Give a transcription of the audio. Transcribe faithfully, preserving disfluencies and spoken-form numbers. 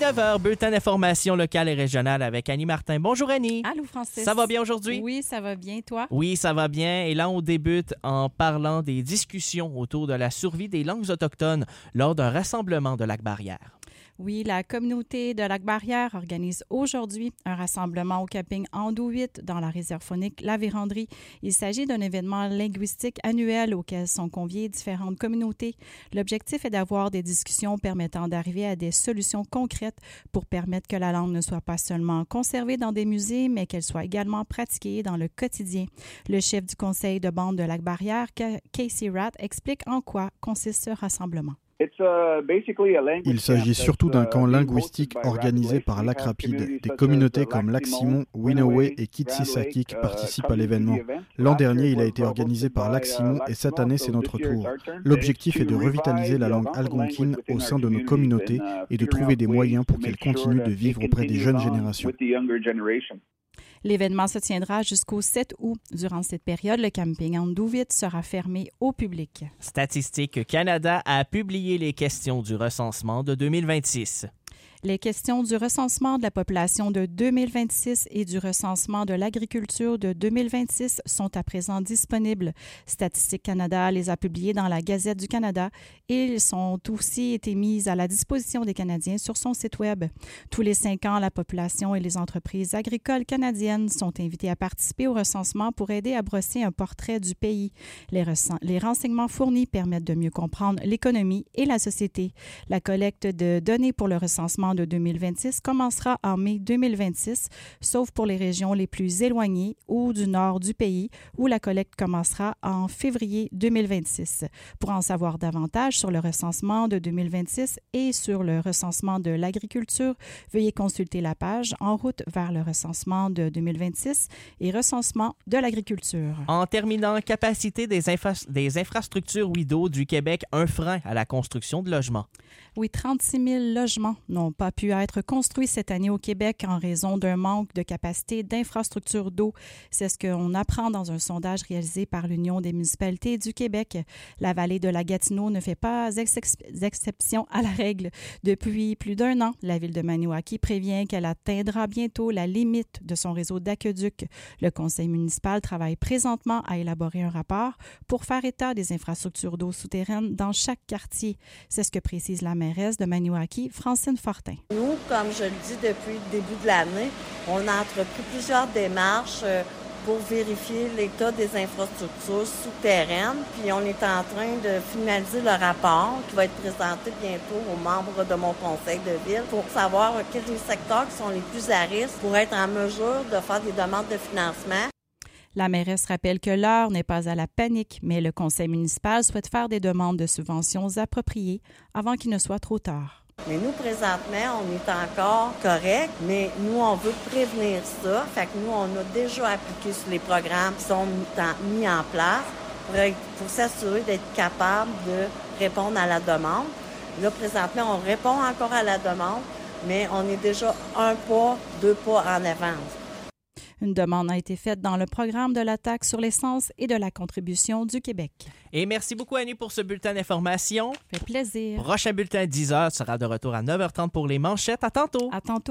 neuf heures, bulletin d'information locale et régionale avec Annie Martin. Bonjour Annie. Allô Francis. Ça va bien aujourd'hui? Oui, ça va bien. Toi? Oui, ça va bien. Et là, on débute en parlant des discussions autour de la survie des langues autochtones lors d'un rassemblement de Lac-Barrière. Oui, la communauté de Lac-Barrière organise aujourd'hui un rassemblement au camping Andou huit dans la réserve faunique La Vérandrie. Il s'agit d'un événement linguistique annuel auquel sont conviées différentes communautés. L'objectif est d'avoir des discussions permettant d'arriver à des solutions concrètes pour permettre que la langue ne soit pas seulement conservée dans des musées, mais qu'elle soit également pratiquée dans le quotidien. Le chef du conseil de bande de Lac-Barrière, Casey Ratt, explique en quoi consiste ce rassemblement. Il s'agit surtout d'un camp linguistique organisé par Lac Rapide. Des communautés comme Lac Simon, Winaway et Kitsisakik participent à l'événement. L'an dernier, il a été organisé par Lac Simon et cette année, c'est notre tour. L'objectif est de revitaliser la langue algonquine au sein de nos communautés et de trouver des moyens pour qu'elle continue de vivre auprès des jeunes générations. L'événement se tiendra jusqu'au sept août. Durant cette période, le camping Andou huit sera fermé au public. Statistique Canada a publié les questions du recensement de deux mille vingt-six. Les questions du recensement de la population de deux mille vingt-six et du recensement de l'agriculture de deux mille vingt-six sont à présent disponibles. Statistique Canada les a publiées dans la Gazette du Canada et ils sont aussi été mises à la disposition des Canadiens sur son site Web. Tous les cinq ans, la population et les entreprises agricoles canadiennes sont invitées à participer au recensement pour aider à brosser un portrait du pays. Les, rec- les renseignements fournis permettent de mieux comprendre l'économie et la société. La collecte de données pour le recensement de deux mille vingt-six commencera en mai deux mille vingt-six, sauf pour les régions les plus éloignées ou du nord du pays, où la collecte commencera en février deux mille vingt-six. Pour en savoir davantage sur le recensement de deux mille vingt-six et sur le recensement de l'agriculture, veuillez consulter la page En route vers le recensement de deux mille vingt-six et recensement de l'agriculture. En terminant, capacité des, infra- des infrastructures W I D O du Québec, un frein à la construction de logements. Oui, trente-six mille logements n'ont pas pu être construits cette année au Québec en raison d'un manque de capacité d'infrastructures d'eau. C'est ce qu'on apprend dans un sondage réalisé par l'Union des municipalités du Québec. La vallée de la Gatineau ne fait pas ex- exception à la règle. Depuis plus d'un an, la ville de Maniwaki prévient qu'elle atteindra bientôt la limite de son réseau d'aqueducs. Le conseil municipal travaille présentement à élaborer un rapport pour faire état des infrastructures d'eau souterraines dans chaque quartier. C'est ce que précise la mairesse de Maniwaki, Francine Fortin. Nous, comme je le dis depuis le début de l'année, on a entrepris plusieurs démarches pour vérifier l'état des infrastructures souterraines. Puis on est en train de finaliser le rapport qui va être présenté bientôt aux membres de mon conseil de ville pour savoir quels sont les secteurs qui sont les plus à risque pour être en mesure de faire des demandes de financement. La mairesse rappelle que l'heure n'est pas à la panique, mais le conseil municipal souhaite faire des demandes de subventions appropriées avant qu'il ne soit trop tard. Mais nous, présentement, on est encore correct, mais nous, on veut prévenir ça. Fait que nous, on a déjà appliqué sur les programmes qui sont mis en place pour, être, pour s'assurer d'être capable de répondre à la demande. Là, présentement, on répond encore à la demande, mais on est déjà un pas, deux pas en avance. Une demande a été faite dans le programme de la taxe sur l'essence et de la contribution du Québec. Et merci beaucoup, Annie, pour ce bulletin d'information. Ça fait plaisir. Prochain bulletin, dix heures, sera de retour à neuf heures trente pour les manchettes. À tantôt. À tantôt.